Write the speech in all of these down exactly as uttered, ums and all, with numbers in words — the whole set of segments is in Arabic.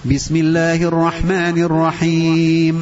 بسم الله الرحمن الرحيم.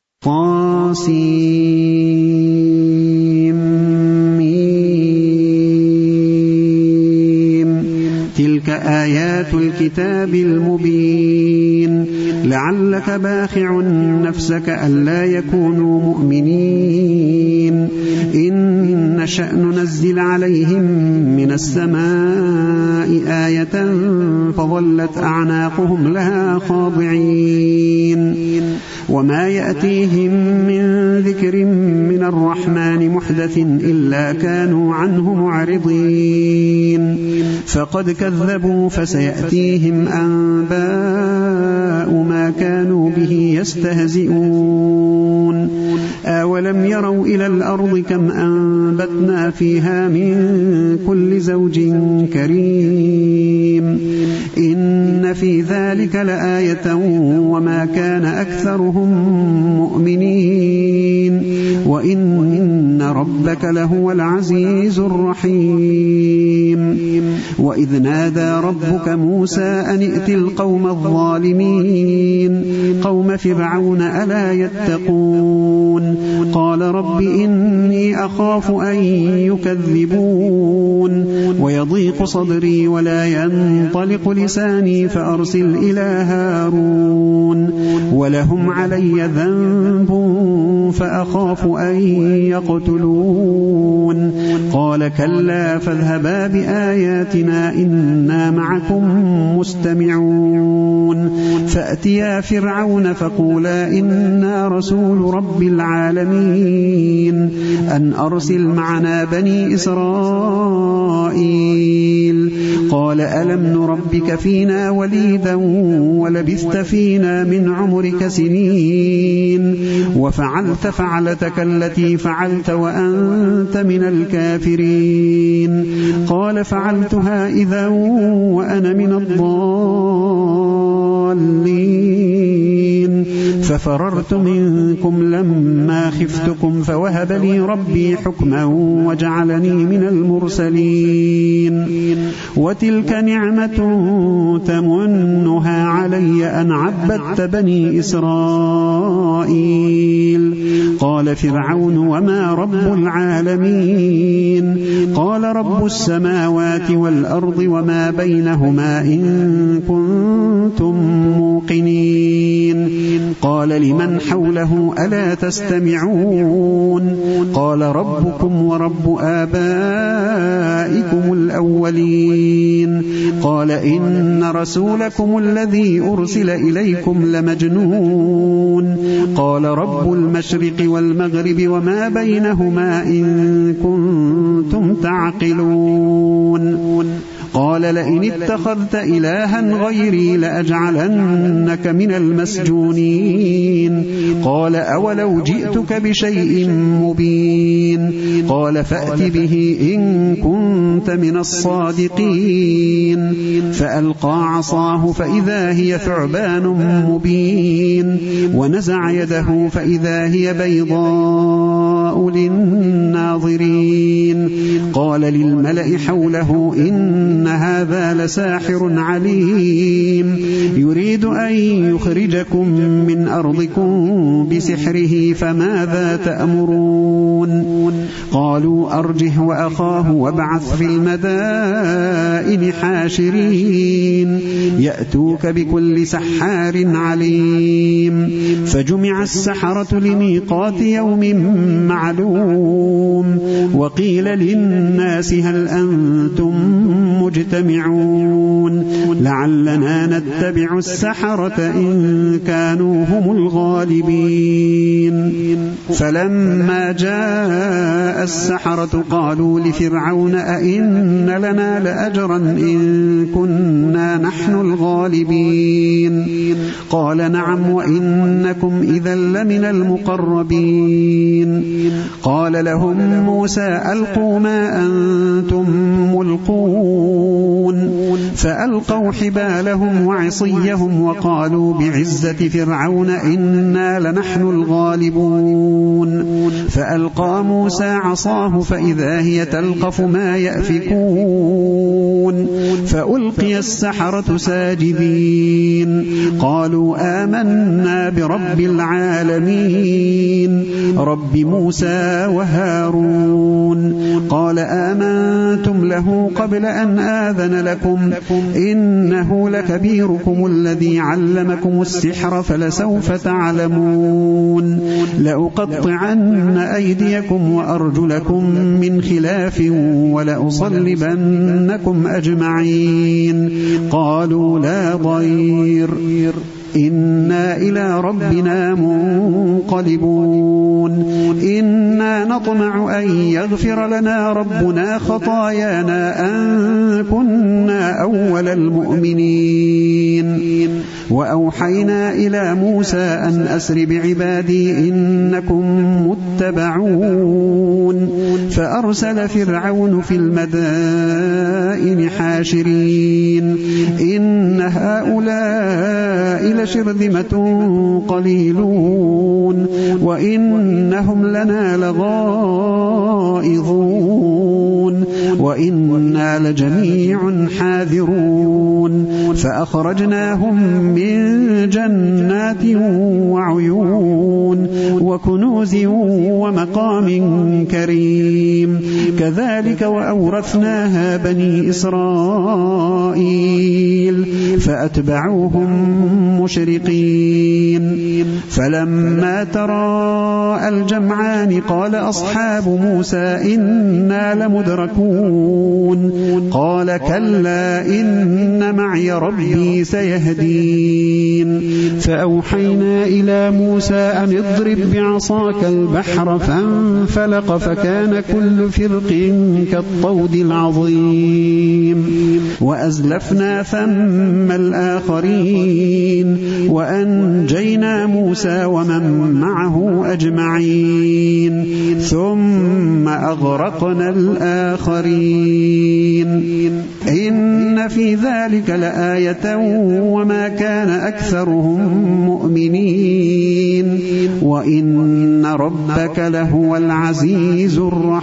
طاسيم. تلك آيات الكتاب المبين. لعلك باخع نفسك ألا يكونوا مؤمنين إن نشأ ننزل عليهم من السماء آية فظلت أعناقهم لها خاضعين وما يأتيهم من ذكر من الرحمن محدث إلا كانوا عنه معرضين فقد كذبوا فسيأتيهم أنباء ما كانوا به يستهزئون أولم يروا إلى الأرض كم أنبتنا فيها من كل زوج كريم إن في ذلك لآية وما كان أكثرهم مؤمنين وإن ربك لهو العزيز الرحيم. وإذ نادى ربك موسى أن ائت القوم الظالمين قوم فرعون ألا يتقون قال رب إني أخاف أن يكذبون ويضيق صدري ولا ينطلق لساني فأرسل إلى هارون ولهم علي ذنب فأخاف أن يقتلون قال كلا فاذهبا بآياتنا إنا معكم مستمعون فأتيا فرعون فقولا إنا رسول رب العالمين أن أرسل معنا بني إسرائيل قال ألم نربك فينا وليدا ولبثت فينا من عمرك سنين وفعلت فعلتك التي فعلت وأنت من الكافرين قال فعلتها إذا وأنا من الضالين ففررت منكم لما خفتكم فوهب لي ربي حكما وجعلني من المرسلين وتلك نعمة تمنها علي أن عبدت بني إسرائيل قال فرعون وما رب العالمين قال رب السماوات والأرض وما بينهما إن كنتم موقنين قال لمن حوله ألا تستمعون قال ربكم ورب آبائكم الأولين قال إن رسولكم الذي أرسل إليكم لمجنون قال رب المشرق والمغرب وما بينهما إن كنتم تعقلون قال لئن اتخذت إلها غيري لأجعلنك من المسجونين قال أولو جئتك بشيء مبين قال فأت به إن كنت من الصادقين فألقى عصاه فإذا هي ثعبان مبين ونزع يده فإذا هي بيضاء للناظرين قال للملأ حوله إن هذا لساحر عليم يريد أن يخرجكم من أرضكم بسحره فماذا تأمرون قالوا أرجه وأخاه وابعث في المدائن حاشرين يأتوك بكل سحار عليم فجمع السحرة لميقات يوم معلوم وقيل للناس هل أنتم مجتمعون لعلنا نتبع السحرة إن كانوا هم الغالبين فلما جاء السحرة قالوا لفرعون أئن لنا لأجرا إن كنا نحن الغالبين قال نعم وإنكم إذا لمن المقربين قال لهم موسى ألقوا ما أنتم ملقون فألقوا حبالهم وعصيهم وقالوا بعزة فرعون إنا لنحن الغالبون فألقى موسى عصاه فإذا هي تلقف ما يأفكون فألقي السحرة ساجدين قال قالوا آمنا برب العالمين رب موسى وهارون قال آمنتم له قبل أن آذن لكم إنه لكبيركم الذي علمكم السحر فلسوف تعلمون لأقطعن أيديكم وأرجلكم من خلاف ولأصلبنكم أجمعين قالوا لا ضير إنا إلى ربنا منقلبون إنا نطمع أن يغفر لنا ربنا خطايانا أن كنا أول المؤمنين وأوحينا إلى موسى أن أسر بعبادي إنكم متبعون فأرسل فرعون في المدائن حاشرين إن هؤلاء لشرذمة قليلون وإنهم لنا لغائظون وإنا لجميع حاذرون فأخرجناهم من جنات وعيون وكنوز ومقام كريم كذلك وأورثناها بني إسرائيل فأتبعوهم مشرقين فلما تراءى الجمعان قال أصحاب موسى إنا لمدركون قال كلا إن معي ربي سيهدين فأوحينا إلى موسى أن اضرب بعصاك البحر فانفلق فكان كل فرق كالطود العظيم وأزلفنا ثم الآخرين وأنجينا موسى ومن معه أجمعين ثم أغرقنا الآخرين إن في ذلك لآية وما كان أكثرهم مؤمنين وإن ربك لهو العزيز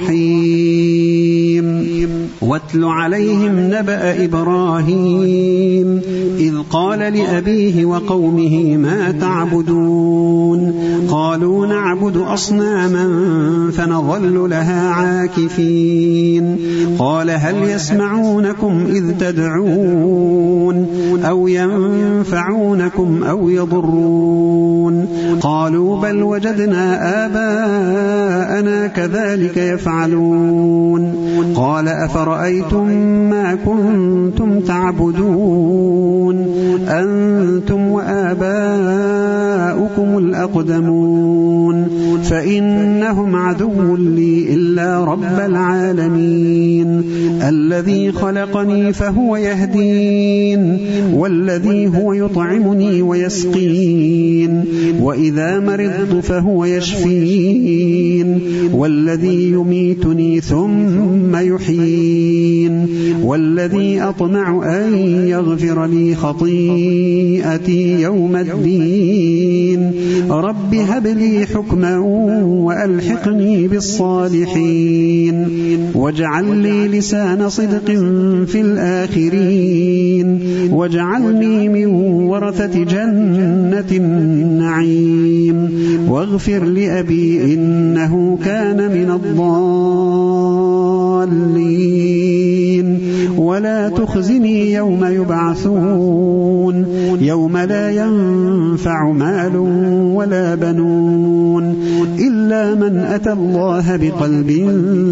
الرحيم واتل عليهم نبأ إبراهيم إذ قال لأبيه وقومه ما تعبدون قالوا نعبد أصناما فنظل لها عاكفين قال هل يسمعونكم إذ تدعون أو ينفعونكم أو يضرون قالوا بل وجدنا آباءنا كذلك يفعلون قال أفرأيتم ما كنتم تعبدون أنتم وآباؤكم الأقدمون فإنهم عدو لي إلا رب العالمين الذي خلقني فهو يهدين والذي هو يطعمني ويسقين وإذا مرضت فهو يشفين والذي يميتني ثم يحيين والذي أطمع أن يغفر لي خطيئتي يوم الدين رب هب لي حكما وألحقني بالصالحين واجعل لي لسان صدق في الآخرين واجعلني من ورثة جنة النعيم واغفر لأبي إنه كان من الضالين ولا تخزني يوم يبعثون يوم لا ينفع مال ولا بنون إلا من أتى الله بقلب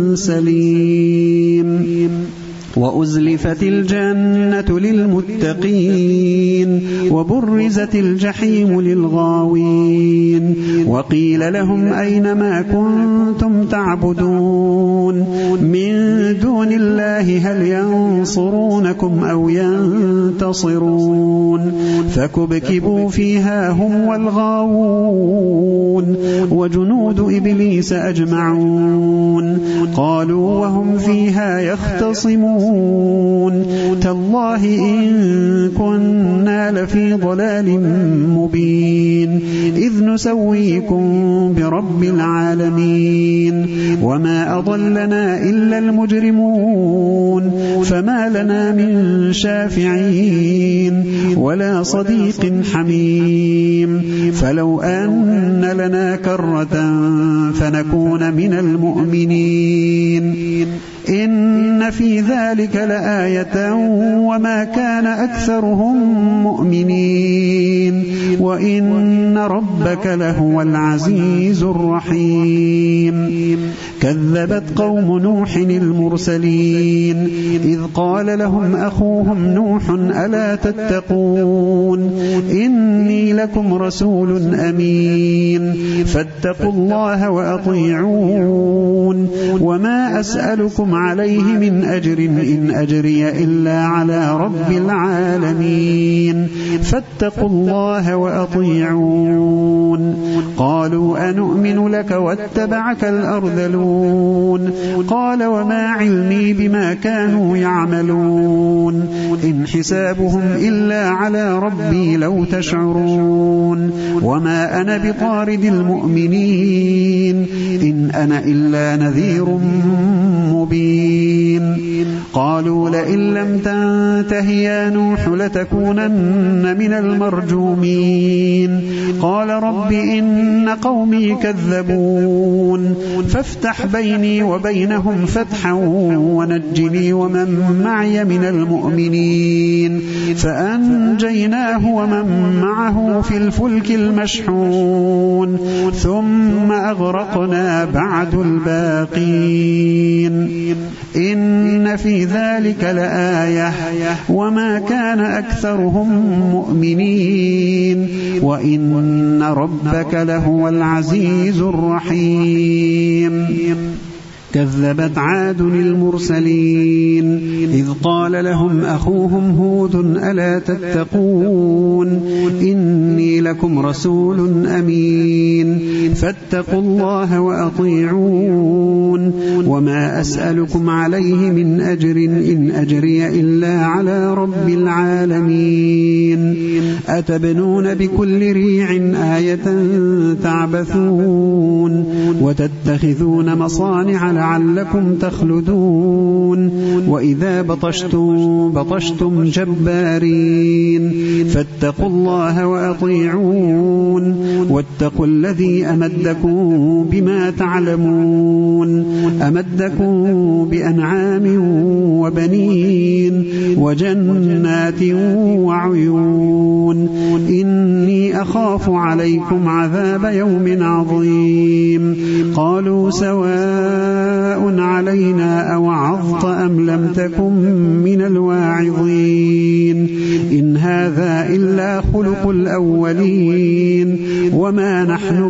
سليم وأزلفت الجنة للمتقين وبرزت الجحيم للغاوين وقيل لهم أين ما كنتم تعبدون من دون الله هل ينصرونكم أو ينتصرون فكبكبوا فيها هم والغاوون وجنود إبليس أجمعون قالوا وهم فيها يختصمون يختصمون تالله إن كنا لفي ضلال مبين إذ نسويكم برب العالمين وما أضلنا إلا المجرمون فما لنا من شافعين ولا صديق حميم فلو أن لنا كرة فنكون من المؤمنين إن في ذلك لآية وما كان أكثرهم مؤمنين وإن ربك لهو العزيز الرحيم كذبت قوم نوح المرسلين إذ قال لهم أخوهم نوح ألا تتقون إني لكم رسول أمين فاتقوا الله وأطيعون وما أسألكم عليه من أجر إن أجري إلا على رب العالمين فاتقوا الله وأطيعون قالوا أنؤمن لك واتبعك الأرذلون قال وما علمي بما كانوا يعملون إن حسابهم إلا على ربي لو تشعرون وما أنا بطارد المؤمنين إن أنا إلا نذير مبين قالوا لئن لم تنته يا نوح لتكونن من المرجومين قال رب إن قومي كذبون فافتح بيني وبينهم فتحا ونجني ومن معي من المؤمنين فأنجيناه ومن معه في الفلك المشحون ثم أغرقنا بعد الباقين إن في ذلك لآية وما كان أكثرهم مؤمنين وإن ربك لهو العزيز الرحيم كذبت عاد المرسلين إذ قال لهم أخوهم هود ألا تتقون إني لكم رسول أمين فاتقوا الله وأطيعون وما أسألكم عليه من أجر إن أجري إلا على رب العالمين أتبنون بكل ريع آية تعبثون وتتخذون مصانع لعلكم تخلدون وإذا بطشتم بطشتم جبارين فاتقوا الله وأطيعون واتقوا الذي أمدكم بما تعلمون أمدكم بأنعام وبنين وجنات وعيون إني أخاف عليكم عذاب يوم عظيم قالوا سواء علينا أوعظت أم لم تكن من الواعظين إن هذا إلا خلق الأولين وما نحن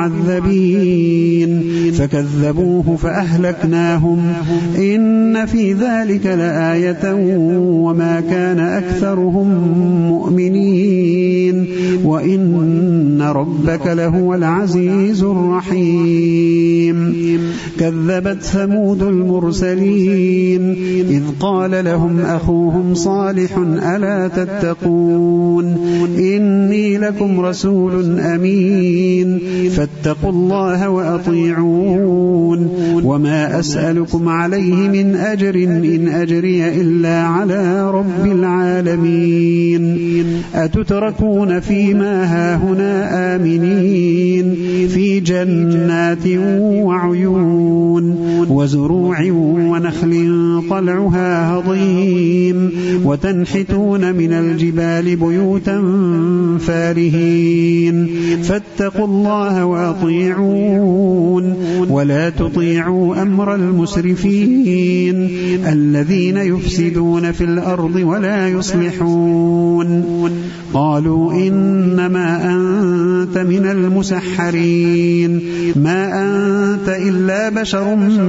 بمعذبين فكذبوه فأهلكناهم إن في ذلك لآية وما كان أكثرهم مؤمنين وإن ربك لهو العزيز الرحيم كذبت ثمود المرسلين إذ قال لهم أخوهم صالح ألا تتقون إني لكم رسول أمين فاتقوا الله وأطيعون وما أسألكم عليه من أجر إن أجري إلا على رب العالمين أتتركون فيما هاهنا آمنين في جنات وعيون وزروع ونخل طلعها هضيم وتنحتون من الجبال بيوتا فارهين فاتقوا الله وأطيعون ولا تطيعوا أمر المسرفين الذين يفسدون في الأرض ولا يصلحون قالوا إنما أنت من المسحرين ما أنت إلا بشر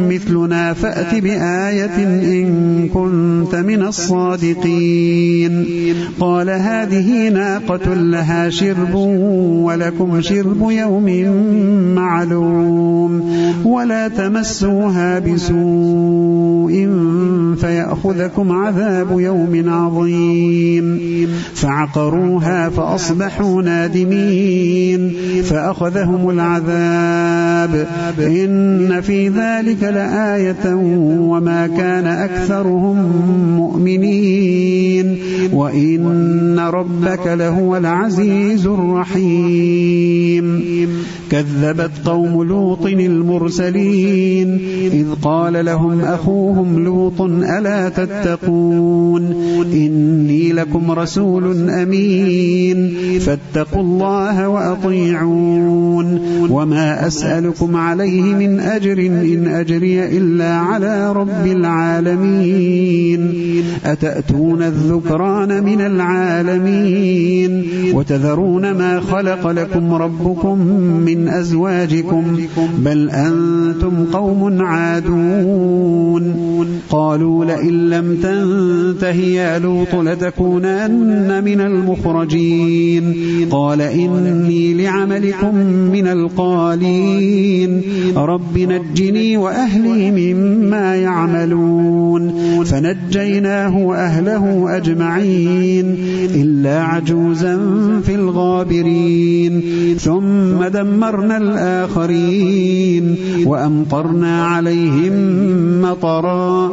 مثلنا فأت بآية إن كنت من الصادقين قال هذه ناقة لها شرب ولكم شرب يوم معلوم ولا تمسوها بسوء فيأخذكم عذاب يوم عظيم فعقروها فأصبحوا نادمين فأخذهم العذاب إن في ذلك لآية وما كان أكثرهم مؤمنين وإن ربك لهو العزيز الرحيم كذبت قوم لوط المرسلين إذ قال لهم أخوهم لوط ألا تتقون إني لكم رسول أمين فاتقوا الله وأطيعون وما أسألكم عليه من أجر إن أجري إلا على رب العالمين أتأتون الذكران من العالمين وتذرون ما خلق لكم ربكم من أزواجكم بل أنتم قوم عادون قالوا لئن لم تنته يا لوط لتكونن من المخرجين قال إني لعملكم من القالين رب نجني وأهلي مما يعملون فنجيناه وأهله أجمعين إلا عجوزا في الغابرين ثم دمرنا الآخرين وأمطرنا عليهم مطرا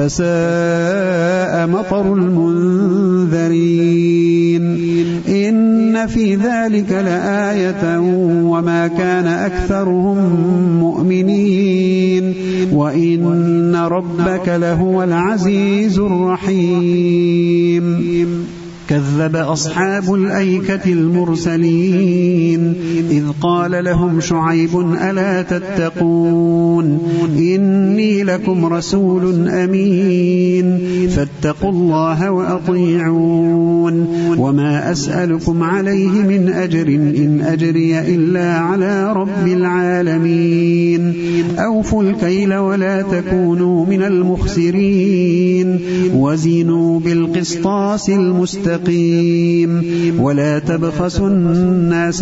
فساء مطر المنذرين إن في ذلك لآية وما كان أكثرهم مؤمنين وإن ربك لهو العزيز الرحيم كذب أصحاب الأيكة المرسلين إذ قال لهم شعيب ألا تتقون إني لكم رسول أمين فاتقوا الله وأطيعون وما أسألكم عليه من أجر إن أجري إلا على رب العالمين أوفوا الكيل ولا تكونوا من المخسرين وزنوا بالقسطاس المستقيم ولا تبخسوا الناس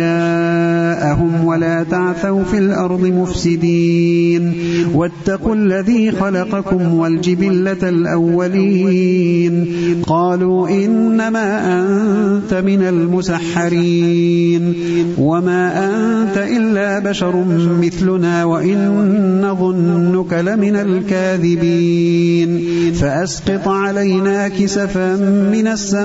أشياءهم ولا تعثوا في الأرض مفسدين واتقوا الذي خلقكم والجبلة الأولين قالوا إنما أنت من المسحرين وما أنت إلا بشر مثلنا وإن نظنك لمن الكاذبين فأسقط علينا كسفا من السماء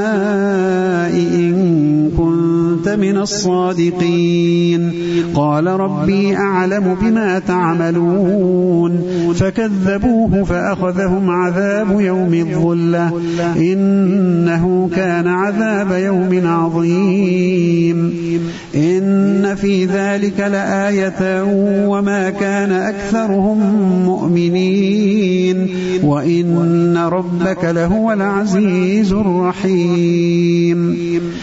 إن كنت من الصادقين قال ربي أعلم بما تعملون فكذبوه فأخذهم عذاب يوم الظلة إنه كان عذاب يوم عظيم إن في ذلك لآية وما كان أكثرهم مؤمنين وإن ربك لهو العزيز الرحيم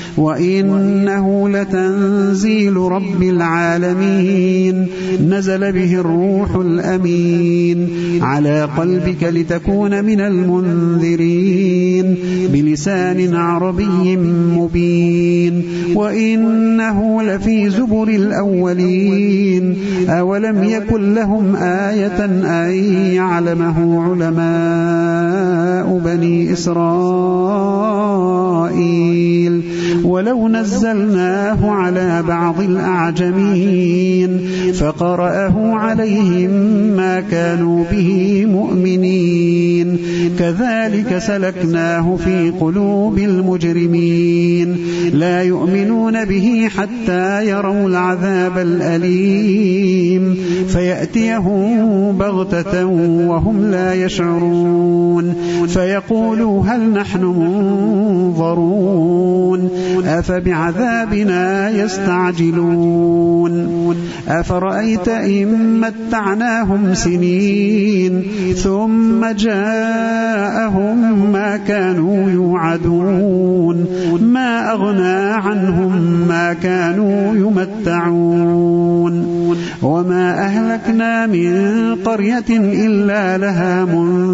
وإنه لتنزيل رب العالمين نزل به الروح الأمين على قلبك لتكون من المنذرين بلسان عربي مبين وإنه لفي زبر الأولين أولم يكن لهم آية أن يعلمه علماء بني إسرائيل ولو نزلناه على بعض الأعجمين فقرأه عليهم ما كانوا به مؤمنين كذلك سلكناه في قلوب المجرمين لا يؤمنون به حتى يروا العذاب الأليم فيأتيهم بغتة وهم لا يشعرون فيقولوا هل نحن منظرون أفبعذابنا يستعجلون أفرأيت إن متعناهم سنين ثم جاءهم ما كانوا يوعدون ما أغنى عنهم ما كانوا يمتعون وما أهلكنا من قرية إلا لها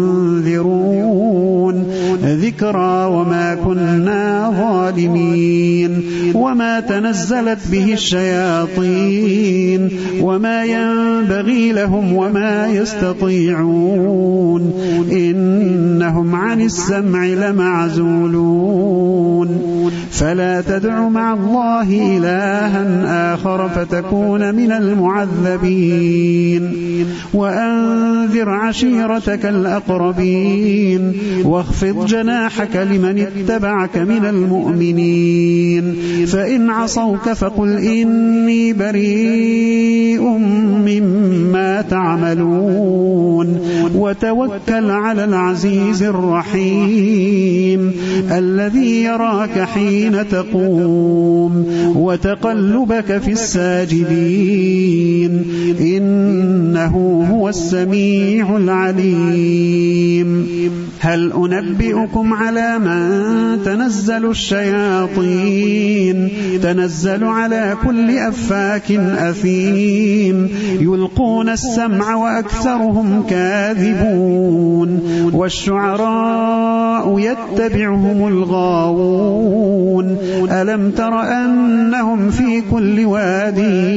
منذرون ذكرى وما كنا ظالمين وما تنزلت به الشياطين وما ينبغي لهم وما يستطيعون إنهم عن السمع لمعزولون فلا تدع مع الله إلها آخر فتكون من المعذبين وأنذر عشيرتك الأقربين واخفض جناحك لمن اتبعك من المؤمنين فإن عصوك فقل إني بريء مما تعملون وتوكل على العزيز الرحيم الذي يراك حين تقوم وتقلبك في الساجدين إنه هو السميع العليم هل أنبئكم على من تنزل الشياطين تنزل على كل أفاك أثيم يلقون السمع وأكثرهم كاذبون والشعراء يتبعهم الغاوون ألم تر أنهم في كل واد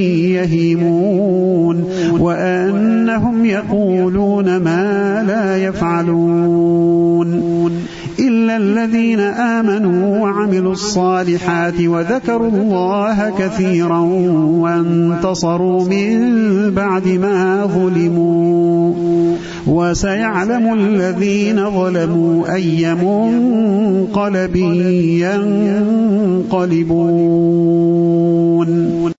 يهيمون وأنهم يقولون ما لا يفعلون إلا الذين آمنوا وعملوا الصالحات وذكروا الله كثيرا وانتصروا من بعد ما ظلموا وسيعلم الذين ظلموا أي منقلب ينقلبون.